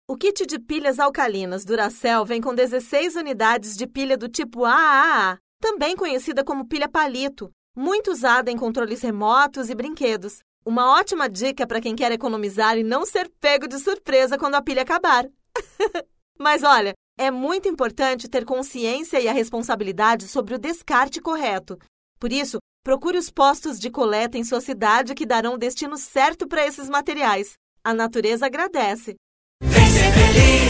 O kit de pilhas alcalinas Duracell vem com 16 unidades de pilha do tipo AAA, também conhecida como pilha palito, muito usada em controles remotos e brinquedos. Uma ótima dica para quem quer economizar e não ser pego de surpresa quando a pilha acabar. Mas olha, é muito importante ter consciência e a responsabilidade sobre o descarte correto. Por isso, procure os postos de coleta em sua cidade que darão o destino certo para esses materiais. A natureza agradece. Vem ser feliz!